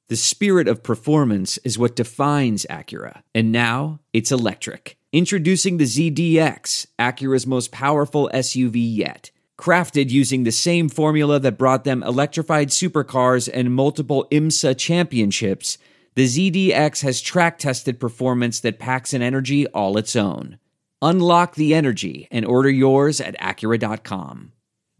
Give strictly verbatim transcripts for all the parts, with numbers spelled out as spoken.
The spirit of performance is what defines Acura, and now it's electric. Introducing the Z D X, Acura's most powerful S U V yet. Crafted using the same formula that brought them electrified supercars and multiple IMSA championships, the Z D X has track-tested performance that packs an energy all its own. Unlock the energy and order yours at Acura dot com.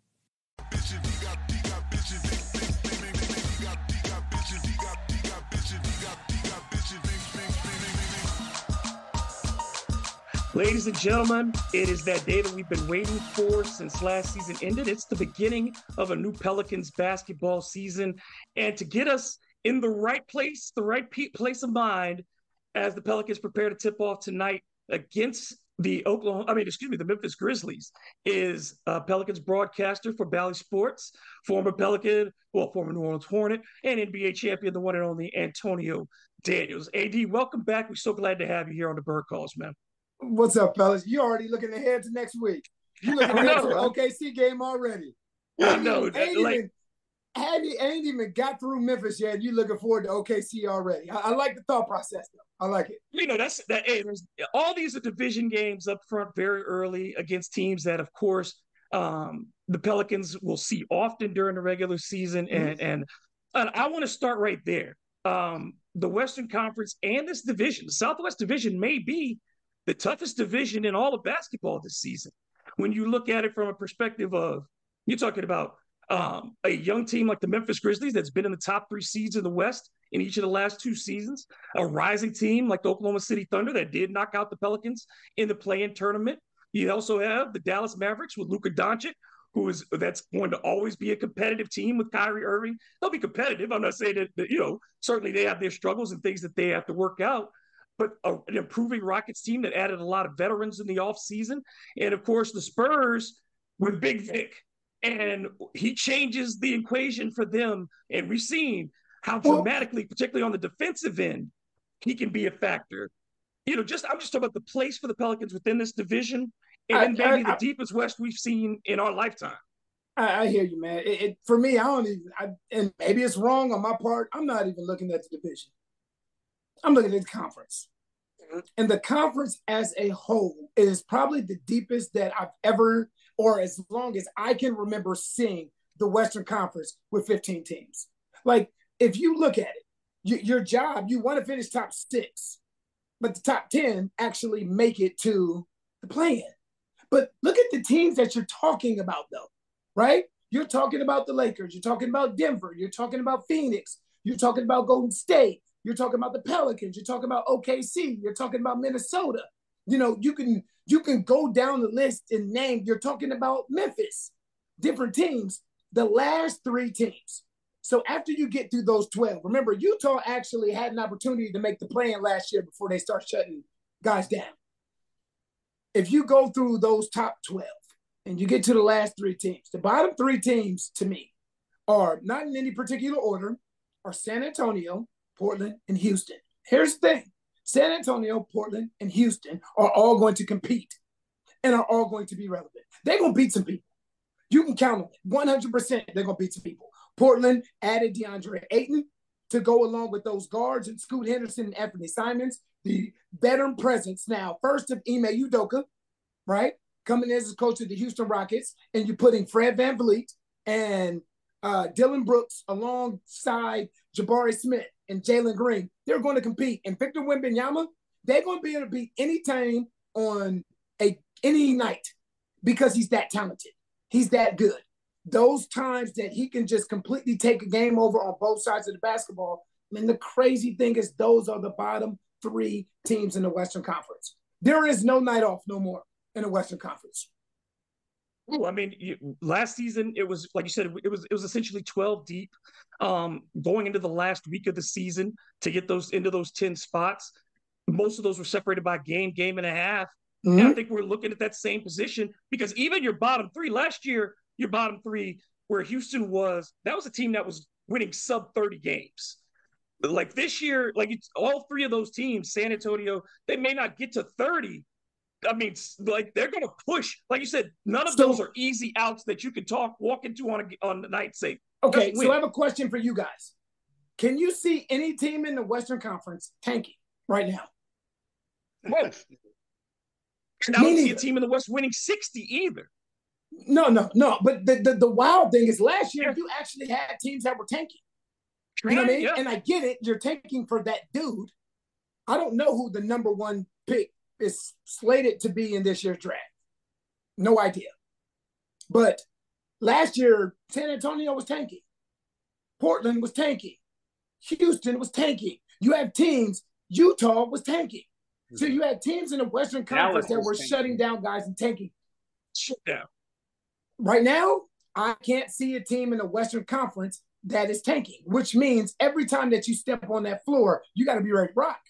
Ladies and gentlemen, it is that day that we've been waiting for since last season ended. It's the beginning of a new Pelicans basketball season. And to get us in the right place, the right pe- place of mind, as the Pelicans prepare to tip off tonight against the Oklahoma, I mean, excuse me, the Memphis Grizzlies, is uh, Pelicans broadcaster for Bally Sports, former Pelican, well, former New Orleans Hornet, and N B A champion, the one and only Antonio Daniels. A D, welcome back. We're so glad to have you here on the Bird Calls, man. What's up, fellas? You already looking ahead to next week. You looking ahead to the O K C game already. I know. Ain't, That, even, like, ain't, ain't even got through Memphis yet. You looking forward to O K C already. I, I like the thought process, though. I like it. You know, that's that. Hey, there's, all these are division games up front very early against teams that, of course, um, the Pelicans will see often during the regular season. Mm-hmm. And, and and I want to start right there. Um, the Western Conference and this division, the Southwest Division, may be the toughest division in all of basketball this season. When you look at it from a perspective of, you're talking about um, a young team like the Memphis Grizzlies that's been in the top three seeds in the West in each of the last two seasons, a rising team like the Oklahoma City Thunder that did knock out the Pelicans in the play-in tournament. You also have the Dallas Mavericks with Luka Doncic, who is that's going to always be a competitive team with Kyrie Irving. They'll be competitive. I'm not saying that, that you know, certainly they have their struggles and things that they have to work out. But a, an improving Rockets team that added a lot of veterans in the offseason. And, of course, the Spurs with Big Vic. And he changes the equation for them. And we've seen how dramatically, particularly on the defensive end, he can be a factor. You know, just I'm just talking about the place for the Pelicans within this division. And then maybe I, I, the deepest West we've seen in our lifetime. I, I hear you, man. It, it, for me, I don't even I, – and maybe it's wrong on my part. I'm not even looking at the division. I'm looking at the conference. And the conference as a whole is probably the deepest that I've ever, or as long as I can remember seeing the Western Conference with fifteen teams. Like, if you look at it, you, your job, you want to finish top six, but the top ten actually make it to the play-in. But look at the teams that you're talking about, though, right? You're talking about the Lakers. You're talking about Denver. You're talking about Phoenix. You're talking about Golden State. You're talking about the Pelicans. You're talking about O K C. You're talking about Minnesota. You know, you can you can go down the list and name. You're talking about Memphis, different teams, the last three teams. So after you get through those twelve, remember, Utah actually had an opportunity to make the play-in last year before they start shutting guys down. If you go through those top twelve and you get to the last three teams, the bottom three teams to me are, not in any particular order, are San Antonio, Portland, and Houston. Here's the thing. San Antonio, Portland, and Houston are all going to compete and are all going to be relevant. They're going to beat some people. You can count on it. one hundred percent they're going to beat some people. Portland added DeAndre Ayton to go along with those guards and Scoot Henderson and Anthony Simons, the veteran presence now, first of Ime Udoka, right? Coming in as coach of the Houston Rockets, and you're putting Fred VanVleet and uh, Dylan Brooks alongside Jabari Smith and Jalen Green. They're going to compete. And Victor Wembanyama, they're going to be able to beat any team on a any night because he's that talented. He's that good. Those times that he can just completely take a game over on both sides of the basketball. And the crazy thing is those are the bottom three teams in the Western Conference. There is no night off no more in the Western Conference. Well, I mean, you, last season, it was, like you said, it was it was essentially twelve deep um, going into the last week of the season to get those into those ten spots. Most of those were separated by game, game and a half. Mm-hmm. And I think we're looking at that same position because even your bottom three, last year, your bottom three, where Houston was, that was a team that was winning sub thirty games. Like this year, like it's, all three of those teams, San Antonio, they may not get to thirty. I mean, like they're going to push. Like you said, none of so, those are easy outs that you can talk, walk into on a, on the night. Say, okay. So I have a question for you guys. Can you see any team in the Western Conference tanking right now? Well, and I don't see a team in the West winning sixty either. No, no, no. But the, the, the wild thing is last year yeah. you actually had teams that were tanking. You know what I mean? Yeah. And I get it. You're tanking for that dude. I don't know who the number one pick is slated to be in this year's draft. No idea. But last year, San Antonio was tanking. Portland was tanking. Houston was tanking. You have teams, Utah was tanking. Mm-hmm. So you had teams in the Western Conference that were tanking. Shutting down guys and tanking. Shut down. Right now, I can't see a team in the Western Conference that is tanking, which means every time that you step on that floor, you got to be ready to rock.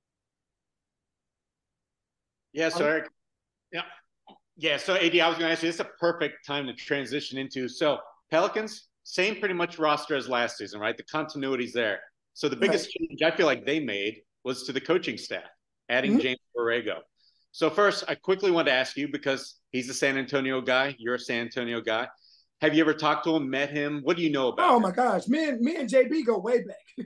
Yeah, so Eric, yeah, yeah. So A D, I was going to ask you, this is a perfect time to transition into. So Pelicans, same pretty much roster as last season, right? The continuity's there. So the biggest right. change I feel like they made was to the coaching staff, adding mm-hmm. James Borrego. So first, I quickly want to ask you, because he's a San Antonio guy, you're a San Antonio guy. Have you ever talked to him, met him? What do you know about Oh, him? my gosh. Me and, me and J B go way back.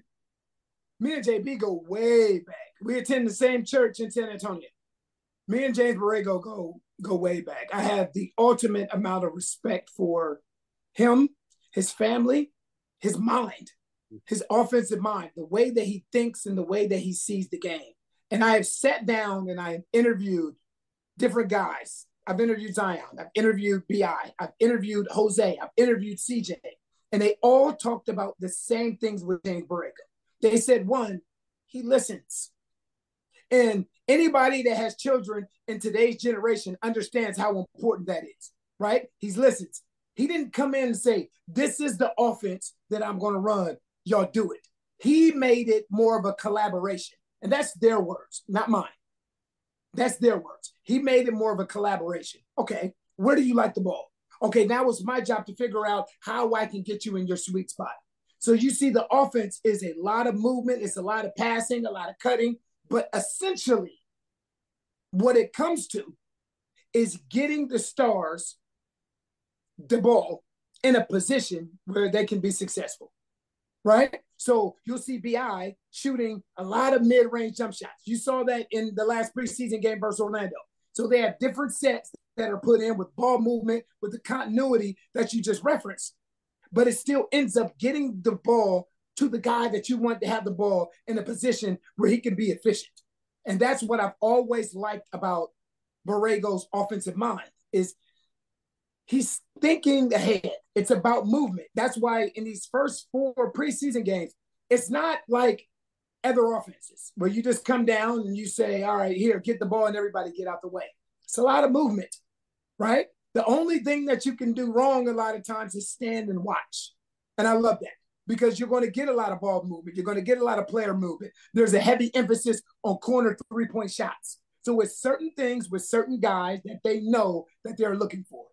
me and J B go way back. We attend the same church in San Antonio. Me and James Borrego go, go way back. I have the ultimate amount of respect for him, his family, his mind, his offensive mind, the way that he thinks and the way that he sees the game. And I have sat down and I have interviewed different guys. I've interviewed Zion. I've interviewed B I. I've interviewed Jose. I've interviewed C J. And they all talked about the same things with James Borrego. They said, one, he listens. And anybody that has children in today's generation understands how important that is, right? He listens. He didn't come in and say, this is the offense that I'm going to run. Y'all do it. He made it more of a collaboration. And that's their words, not mine. That's their words. He made it more of a collaboration. Okay, where do you like the ball? Okay, now it's my job to figure out how I can get you in your sweet spot. So you see the offense is a lot of movement. It's a lot of passing, a lot of cutting. But essentially, what it comes to is getting the stars the ball in a position where they can be successful, right? So you'll see B I shooting a lot of mid-range jump shots. You saw that in the last preseason game versus Orlando. So they have different sets that are put in with ball movement, with the continuity that you just referenced. But it still ends up getting the ball to the guy that you want to have the ball in a position where he can be efficient. And that's what I've always liked about Borrego's offensive mind is he's thinking ahead. It's about movement. That's why in these first four preseason games, it's not like other offenses where you just come down and you say, all right, here, get the ball and everybody get out the way. It's a lot of movement, right? The only thing that you can do wrong a lot of times is stand and watch. And I love that because you're going to get a lot of ball movement. You're going to get a lot of player movement. There's a heavy emphasis on corner three-point shots. So it's certain things with certain guys that they know that they're looking for.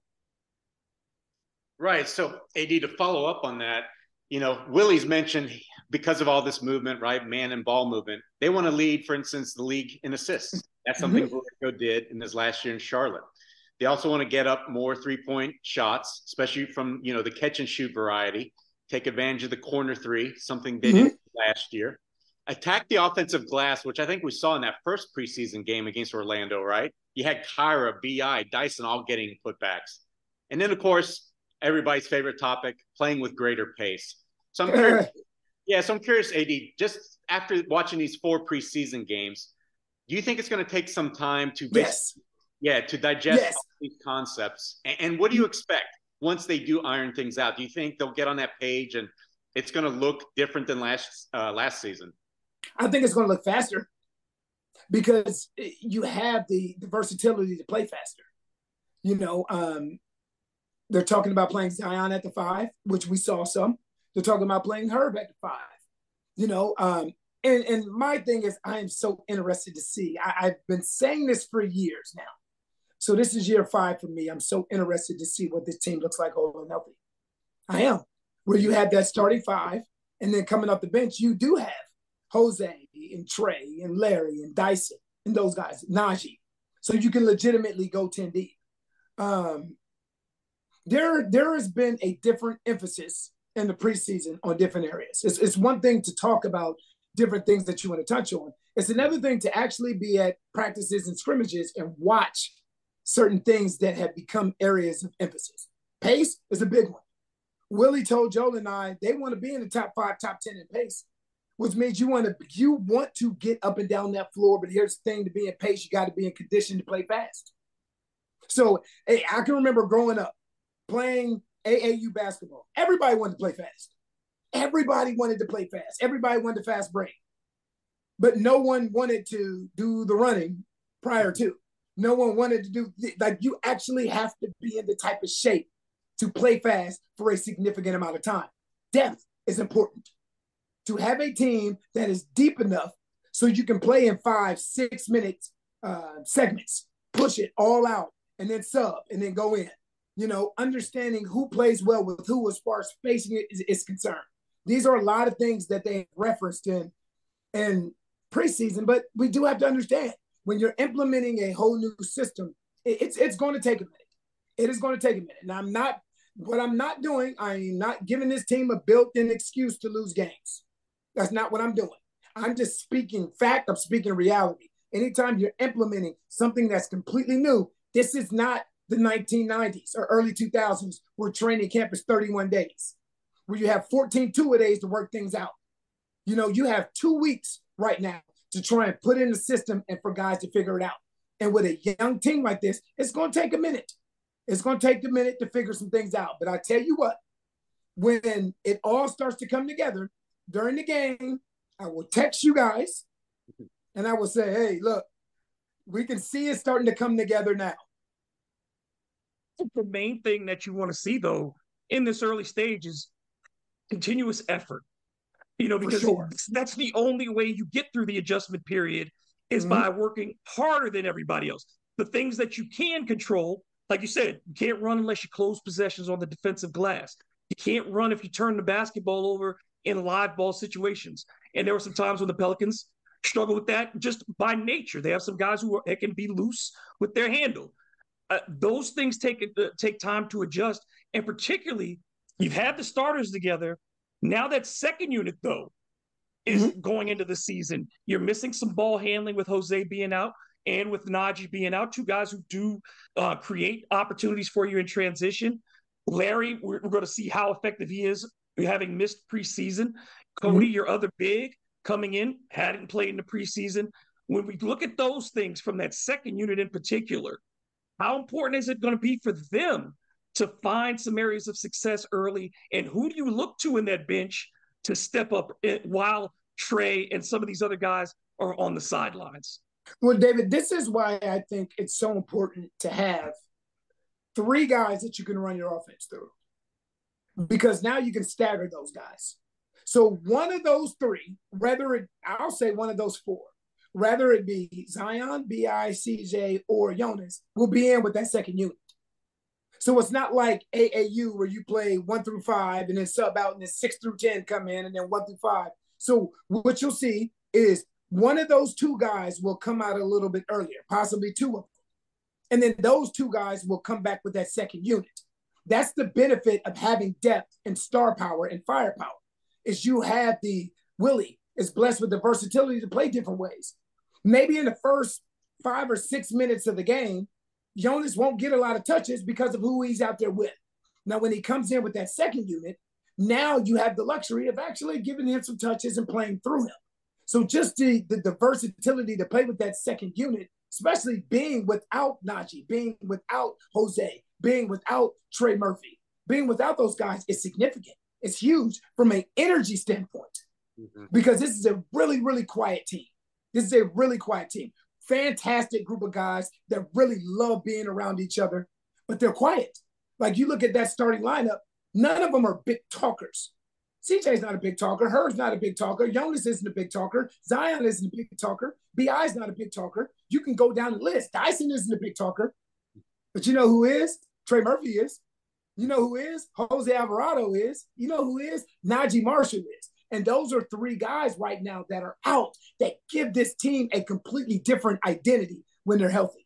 Right. So, A D, to follow up on that, you know, Willie's mentioned because of all this movement, right, man and ball movement, they want to lead, for instance, the league in assists. That's something mm-hmm. Borrego did in his last year in Charlotte. They also want to get up more three-point shots, especially from, you know, the catch-and-shoot variety, take advantage of the corner three, something they mm-hmm. did last year. Attack the offensive glass, which I think we saw in that first preseason game against Orlando, right? You had Kyra, B I, Dyson all getting putbacks. And then, of course, everybody's favorite topic, playing with greater pace. So I'm curious, yeah, so I'm curious, A D, just after watching these four preseason games, do you think it's going to take some time to yes. yeah, to digest yes. these concepts? And, and what do you expect once they do iron things out? Do you think they'll get on that page and it's going to look different than last uh, last season? I think it's going to look faster because you have the, the versatility to play faster. You know, um, they're talking about playing Zion at the five, which we saw some. They're talking about playing Herb at the five. You know, um, and, and my thing is I am so interested to see. I, I've been saying this for years now. So this is year five for me. I'm so interested to see what this team looks like all healthy. I am. Where you have that starting five, and then coming off the bench, you do have Jose and Trey and Larry and Dyson and those guys, Najee. So you can legitimately go ten deep. Um, there, there has been a different emphasis in the preseason on different areas. It's, it's one thing to talk about different things that you want to touch on. It's another thing to actually be at practices and scrimmages and watch certain things that have become areas of emphasis. Pace is a big one. Willie told Joel and I they want to be in the top five, top ten in pace, which means you want to you want to get up and down that floor. But here's the thing: to be in pace, you got to be in condition to play fast. So, hey, I can remember growing up playing A A U basketball. Everybody wanted to play fast. Everybody wanted to play fast. Everybody wanted to fast break. But no one wanted to do the running prior to. No one wanted to do, like, you actually have to be in the type of shape to play fast for a significant amount of time. Depth is important. To have a team that is deep enough so you can play in five, six minutes uh, segments, push it all out, and then sub, and then go in. You know, understanding who plays well with who as far as spacing it is, is concerned. These are a lot of things that they referenced in, in preseason, but we do have to understand when you're implementing a whole new system, it, it's it's going to take a minute. It is going to take a minute. And I'm not, what I'm not doing, I'm not giving this team a built-in excuse to lose games. That's not what I'm doing. I'm just speaking fact, I'm speaking reality. Anytime you're implementing something that's completely new, this is not the nineteen nineties or early two thousands where training camp is thirty-one days, where you have fourteen two-a-days to work things out. You know, you have two weeks right now to try and put in the system and for guys to figure it out. And with a young team like this, it's going to take a minute. It's going to take a minute to figure some things out. But I tell you what, when it all starts to come together during the game, I will text you guys and I will say, hey, look, we can see it starting to come together now. The main thing that you want to see, though, in this early stage is continuous effort. You know, because sure. that's the only way you get through the adjustment period is mm-hmm. by working harder than everybody else. The things that you can control, like you said, you can't run unless you close possessions on the defensive glass. You can't run if you turn the basketball over in live ball situations. And there were some times when the Pelicans struggle with that just by nature. They have some guys who are, can be loose with their handle. Uh, those things take uh, take time to adjust. And particularly, you've had the starters together. Now that second unit, though, is mm-hmm. going into the season. You're missing some ball handling with Jose being out and with Naji being out, two guys who do uh, create opportunities for you in transition. Larry, we're, we're going to see how effective he is having missed preseason. Cody, mm-hmm. your other big, coming in, hadn't played in the preseason. When we look at those things from that second unit in particular, how important is it going to be for them to find some areas of success early? And who do you look to in that bench to step up while Trey and some of these other guys are on the sidelines? Well, David, this is why I think it's so important to have three guys that you can run your offense through, because now you can stagger those guys. So one of those three, whether it, I'll say one of those four, whether it be Zion, B I, C J, or Jonas, will be in with that second unit. So it's not like A A U where you play one through five and then sub out and then six through ten come in and then one through five. So what you'll see is one of those two guys will come out a little bit earlier, possibly two of them. And then those two guys will come back with that second unit. That's the benefit of having depth and star power and firepower, is you have the Willie is blessed with the versatility to play different ways. Maybe in the first five or six minutes of the game, Jonas won't get a lot of touches because of who he's out there with. Now, when he comes in with that second unit, now you have the luxury of actually giving him some touches and playing through him. So just the, the, the versatility to play with that second unit, especially being without Naji, being without Jose, being without Trey Murphy, being without those guys is significant. It's huge from an energy standpoint, mm-hmm. because this is a really, really quiet team. This is a really quiet team. Fantastic group of guys that really love being around each other, but they're quiet. Like, you look at that starting lineup, none of them are big talkers. C J's not a big talker. Her's not a big talker. Jonas isn't a big talker. Zion isn't a big talker. B I's not a big talker. You can go down the list. Dyson isn't a big talker. But you know who is? Trey Murphy is. You know who is? Jose Alvarado is. You know who is? Naji Marshall is. And those are three guys right now that are out that give this team a completely different identity when they're healthy.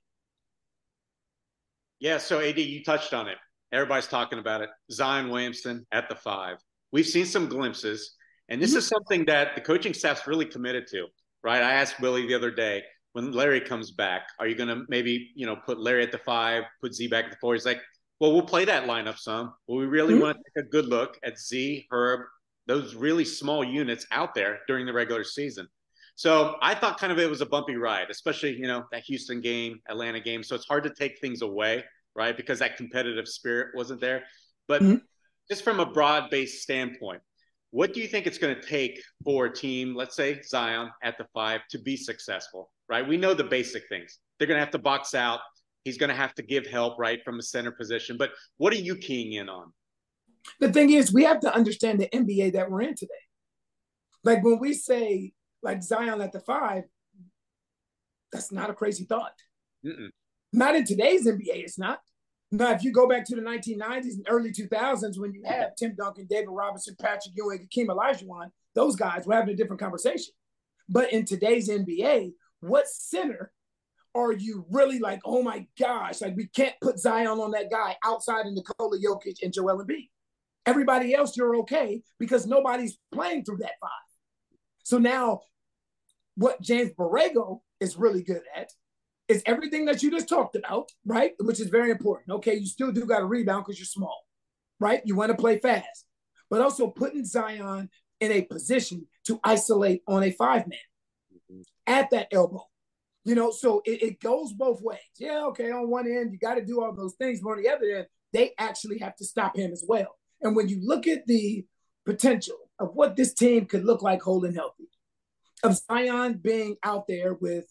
Yeah, so A D, you touched on it. Everybody's talking about it. Zion Williamson at the five. We've seen some glimpses, and this mm-hmm. is something that the coaching staff's really committed to, right? I asked Willie the other day, when Larry comes back, are you going to maybe, you know, put Larry at the five, put Z back at the four? He's like, well, we'll play that lineup some. But we really mm-hmm. want to take a good look at Z, Herb, those really small units out there during the regular season. So I thought kind of it was a bumpy ride, especially, you know, that Houston game, Atlanta game. So it's hard to take things away, right? Because that competitive spirit wasn't there. But mm-hmm. just from a broad-based standpoint, what do you think it's going to take for a team, let's say Zion at the five, to be successful, right? We know the basic things. They're going to have to box out. He's going to have to give help, right, from a center position. But what are you keying in on? The thing is, we have to understand the N B A that we're in today. Like when we say, like Zion at the five, that's not a crazy thought. Mm-mm. Not in today's N B A, it's not. Now, if you go back to the nineteen nineties and early two thousands, when you have Tim Duncan, David Robinson, Patrick Ewing, Hakeem Olajuwon, those guys were having a different conversation. But in today's N B A, what center are you really like, oh my gosh, like we can't put Zion on that guy outside of Nikola Jokic and Joel Embiid? Everybody else, you're okay because nobody's playing through that five. So now what James Borrego is really good at is everything that you just talked about, right? Which is very important. Okay, you still do got to rebound because you're small, right? You want to play fast, but also putting Zion in a position to isolate on a five-man mm-hmm. at that elbow. You know, so it, it goes both ways. Yeah, okay, on one end, you got to do all those things, but on the other end, they actually have to stop him as well. And when you look at the potential of what this team could look like holding healthy, of Zion being out there with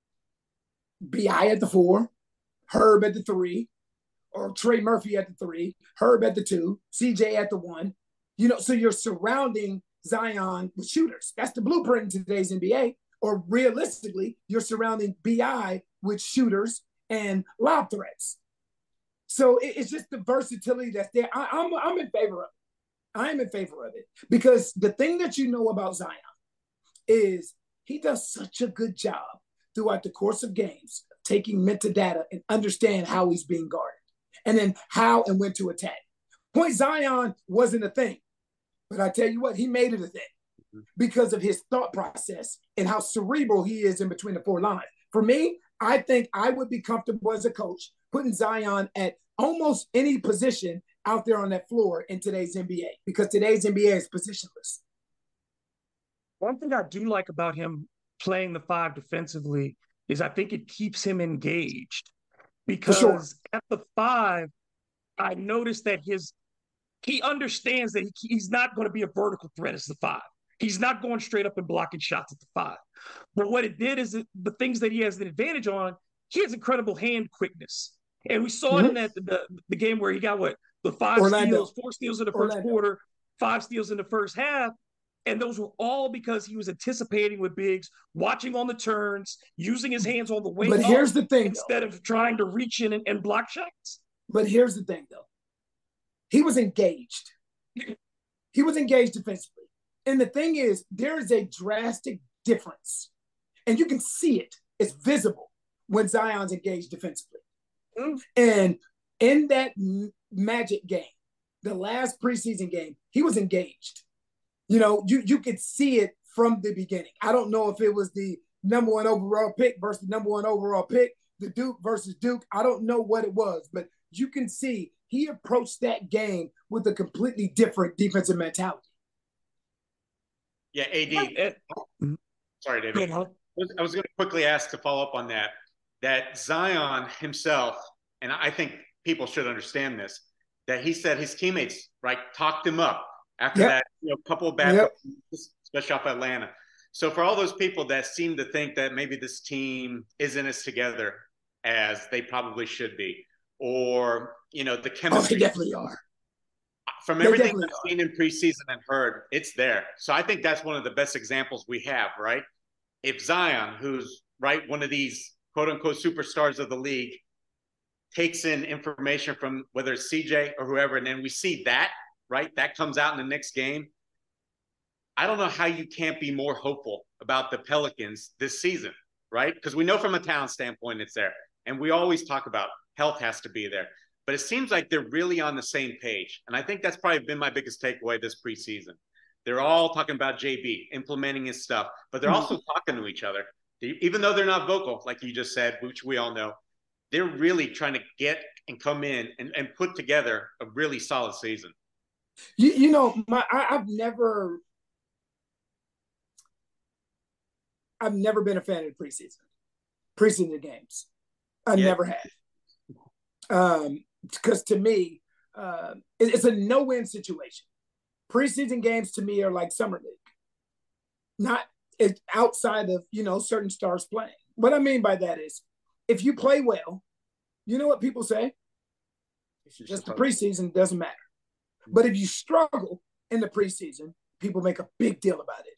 B I at the four, Herb at the three, or Trey Murphy at the three, Herb at the two, C J at the one, you know, so you're surrounding Zion with shooters. That's the blueprint in today's N B A. Or realistically, you're surrounding B I with shooters and lob threats. So it, it's just the versatility that's there. I, I'm, I'm in favor of it. I'm in favor of it. Because the thing that you know about Zion is he does such a good job throughout the course of games, taking metadata and understand how he's being guarded, and then how and when to attack. Point Zion wasn't a thing, but I tell you what, he made it a thing because of his thought process and how cerebral he is in between the four lines. For me, I think I would be comfortable as a coach putting Zion at almost any position out there on that floor in today's N B A, because today's N B A is positionless. One thing I do like about him playing the five defensively is I think it keeps him engaged, because sure. at the five, I noticed that his he understands that he, he's not going to be a vertical threat as the five. He's not going straight up and blocking shots at the five. But what it did is it, the things that he has an advantage on, he has incredible hand quickness. And we saw mm-hmm. it in that the, the game where he got what? The five Orlando. steals, four steals in the first Orlando. quarter, five steals in the first half. And those were all because he was anticipating with bigs, watching on the turns, using his hands on the way But here's the thing, instead though. of trying to reach in and, and block shots. But here's the thing, though. He was engaged. He was engaged defensively. And the thing is, there is a drastic difference. And you can see it. It's visible when Zion's engaged defensively. Mm. And in that Magic game, the last preseason game, he was engaged. You know, you, you could see it from the beginning. I don't know if it was the number one overall pick versus the number one overall pick, the Duke versus Duke. I don't know what it was, but you can see he approached that game with a completely different defensive mentality. Yeah, A D. Sorry, David. I was going to quickly ask to follow up on that, that Zion himself, and I think people should understand this, that he said his teammates, right, talked him up after yep. that, you know, couple of bad, yep. especially off Atlanta. So for all those people that seem to think that maybe this team isn't as together as they probably should be, or, you know, the chemistry. Oh, they definitely are. From everything I've seen in preseason and heard, it's there. So I think that's one of the best examples we have, right? If Zion, who's, right, one of these quote-unquote superstars of the league, takes in information from whether it's C J or whoever, and then we see that, right, that comes out in the next game, I don't know how you can't be more hopeful about the Pelicans this season, right? Because we know from a talent standpoint it's there. And we always talk about health has to be there. but it seems like they're really on the same page. And I think that's probably been my biggest takeaway this preseason. They're all talking about J B, implementing his stuff, but they're also talking to each other. Even though they're not vocal, like you just said, which we all know, they're really trying to get and come in and, and put together a really solid season. You, you know, my I, I've never, I've never been a fan of the preseason, preseason games. I yeah. never have. Um, because to me, uh, it, it's a no-win situation. Preseason games to me are like summer league, not it, outside of, you know, certain stars playing. What I mean by that is, if you play well, you know what people say? It's just the preseason, doesn't matter. But if you struggle in the preseason, people make a big deal about it.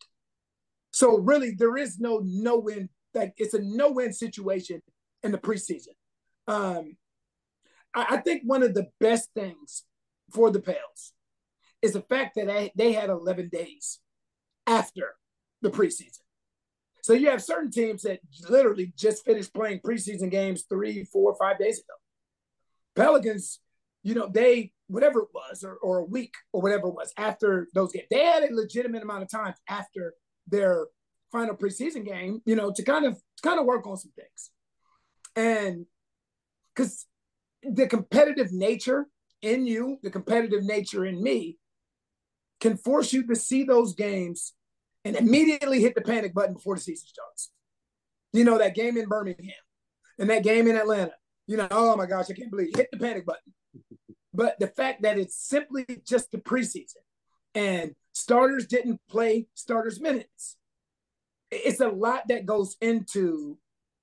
So really, there is no no-win. Like, it's a no-win situation in the preseason. Um, I, I think one of the best things for the Pels is the fact that they, they had eleven days after the preseason. So you have certain teams that literally just finished playing preseason games three, four, five days ago. Pelicans, you know, they, whatever it was, or, or a week or whatever it was after those games, they had a legitimate amount of time after their final preseason game, you know, to kind of, to kind of work on some things. And because the competitive nature in you, the competitive nature in me, can force you to see those games and immediately hit the panic button before the season starts. You know, that game in Birmingham and that game in Atlanta, you know, oh my gosh, I can't believe it. Hit the panic button. But the fact that it's simply just the preseason and starters didn't play starters minutes, it's a lot that goes into,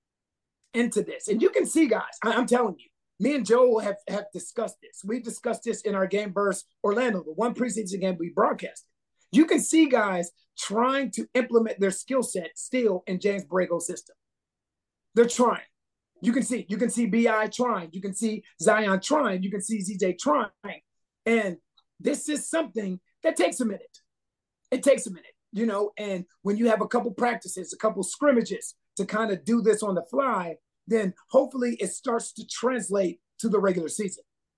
into this. And you can see, guys, I'm telling you, me and Joel have, have discussed this. We discussed this in our game versus Orlando, the one preseason game we broadcasted. You can see guys trying to implement their skill set still in James Borrego's system. They're trying. You can see, you can see B I trying. You can see Zion trying. You can see Z J trying. And this is something that takes a minute. It takes a minute, you know, and when you have a couple practices, a couple scrimmages to kind of do this on the fly, then hopefully it starts to translate to the regular season.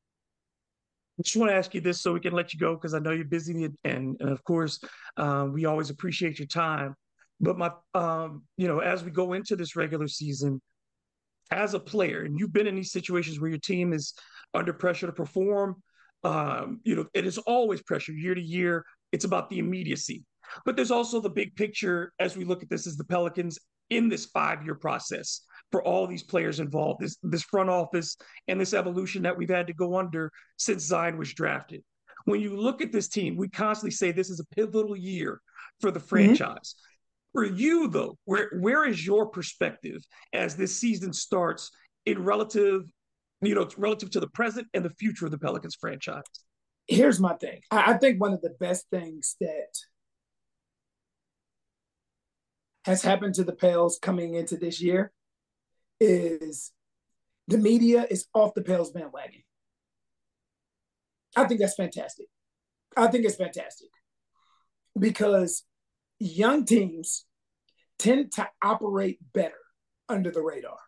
I just want to ask you this so we can let you go, because I know you're busy, and, and of course, um, we always appreciate your time. But my, um, you know, as we go into this regular season, as a player, and you've been in these situations where your team is under pressure to perform, um, you know, it is always pressure year to year. It's about the immediacy. But there's also the big picture as we look at this as the Pelicans in this five-year process for all these players involved, this, this front office and this evolution that we've had to go under since Zion was drafted. When you look at this team, we constantly say this is a pivotal year for the franchise. Mm-hmm. For you, though, where where is your perspective as this season starts in relative, you know, relative to the present and the future of the Pelicans franchise? Here's my thing. I think one of the best things that has happened to the Pels coming into this year is the media is off the Pels bandwagon. I think that's fantastic. I think it's fantastic because young teams tend to operate better under the radar.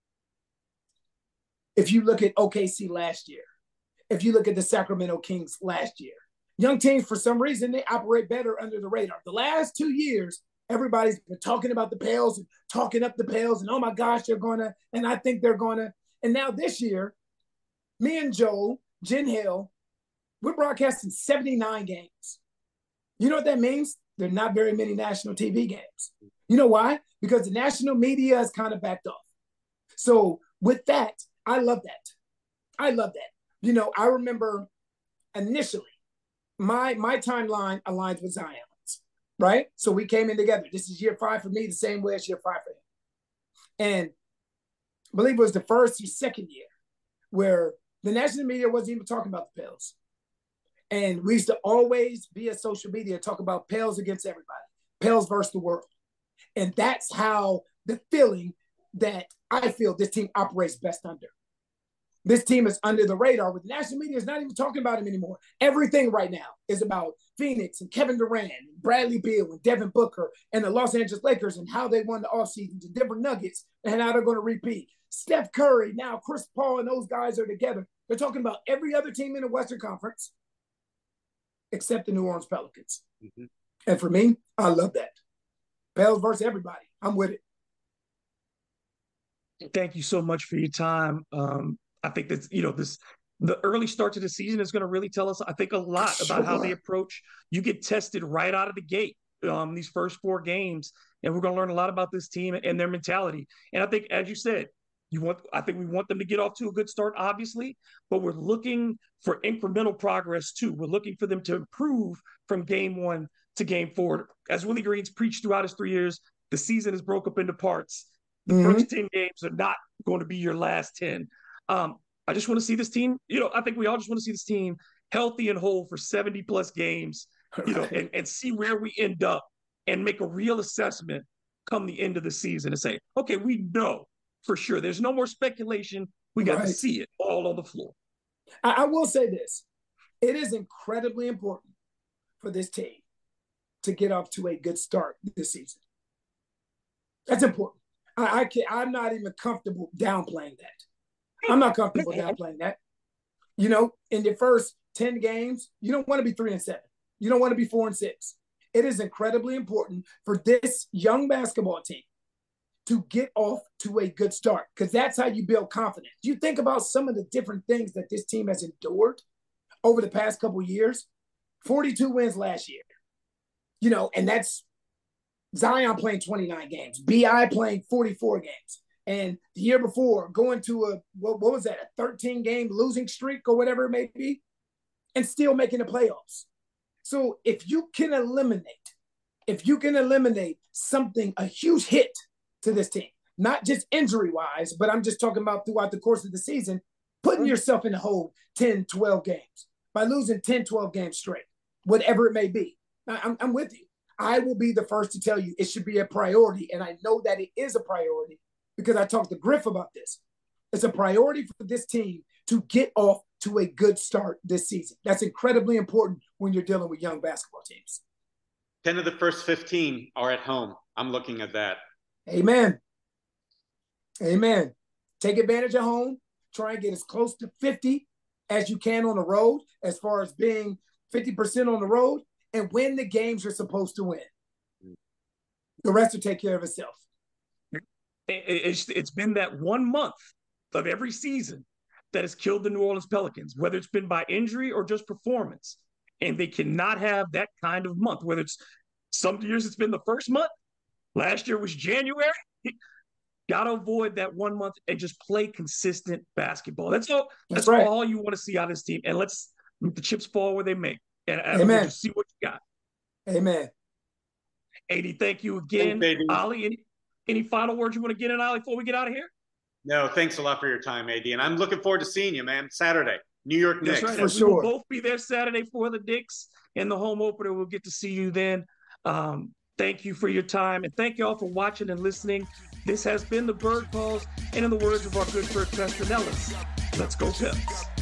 If you look at O K C last year, if you look at the Sacramento Kings last year, young teams, for some reason, they operate better under the radar. The last two years, everybody's been talking about the Pels and talking up the Pels and, oh my gosh, they're going to, and I think they're going to. And now this year, me and Joel, Jen Hill, we're broadcasting seventy-nine games. You know what that means? There are not very many national T V games. You know why? Because the national media has kind of backed off. So with that, I love that. I love that. You know, I remember initially my, my timeline aligns with Zion. Right? So we came in together. This is year five for me, the same way as year five for him. And I believe it was the first or second year where the national media wasn't even talking about the Pels. And we used to always be at social media talk about Pels against everybody, Pels versus the world. And that's how the feeling that I feel this team operates best under. This team is under the radar, with the national media is not even talking about him anymore. Everything right now is about Phoenix and Kevin Durant and Bradley Beal and Devin Booker and the Los Angeles Lakers and how they won the offseason, the Denver Nuggets and how they're going to repeat. Steph Curry, now Chris Paul and those guys are together. They're talking about every other team in the Western Conference except the New Orleans Pelicans. Mm-hmm. And for me, I love that. Pels versus everybody. I'm with it. Thank you so much for your time. Um, I think that, you know, this the early start to the season is going to really tell us, I think, a lot sure. about how they approach. You get tested right out of the gate, um, these first four games, and we're going to learn a lot about this team and their mentality. And I think, as you said, you want, I think we want them to get off to a good start, obviously, but we're looking for incremental progress too. We're looking for them to improve from game one to game four. As Willie Green's preached throughout his three years, the season is broke up into parts. The mm-hmm. first ten games are not going to be your last ten. Um, I just want to see this team, you know, I think we all just want to see this team healthy and whole for seventy plus games, you know, and, and see where we end up and make a real assessment come the end of the season and say, okay, we know for sure. There's no more speculation. We got right. to see it all on the floor. I, I will say this. It is incredibly important for this team to get off to a good start this season. That's important. I, I can't, I'm not even comfortable downplaying that. I'm not comfortable downplaying that. You know, in your first ten games, you don't want to be three and seven. You don't want to be four and six. It is incredibly important for this young basketball team to get off to a good start, because that's how you build confidence. You think about some of the different things that this team has endured over the past couple of years. forty-two wins last year, you know, and that's Zion playing twenty-nine games, B I playing forty-four games. And the year before, going to a, what, what was that, a thirteen-game losing streak or whatever it may be, and still making the playoffs. So if you can eliminate, if you can eliminate something, a huge hit to this team, not just injury-wise, but I'm just talking about throughout the course of the season, putting yourself in the hole ten, twelve games by losing ten, twelve games straight, whatever it may be. I'm, I'm with you. I will be the first to tell you it should be a priority, and I know that it is a priority because I talked to Griff about this. It's a priority for this team to get off to a good start this season. That's incredibly important when you're dealing with young basketball teams. ten of the first fifteen are at home. I'm looking at that. Amen. Amen. Take advantage of home. Try and get as close to fifty as you can on the road, as far as being fifty percent on the road, and win the games you're supposed to win. The rest will take care of itself. It's, it's been that one month of every season that has killed the New Orleans Pelicans, whether it's been by injury or just performance. And they cannot have that kind of month, whether it's some years it's been the first month. Last year was January. Got to avoid that one month and just play consistent basketball. That's all. That's, that's right. all you want to see out of this team. And let's let the chips fall where they may. And, and we'll just see what you got. Amen. A D, thank you again. Thanks, Ollie, any, any final words you want to get in, Ollie, before we get out of here? No, thanks a lot for your time, A D. And I'm looking forward to seeing you, man, Saturday. New York Knicks. That's right. For we sure. will both be there Saturday for the Knicks in the home opener. We'll get to see you then. Um, thank you for your time. And thank you all for watching and listening. This has been the Bird Calls. And in the words of our good friend Pastor Nellis, let's go Pels.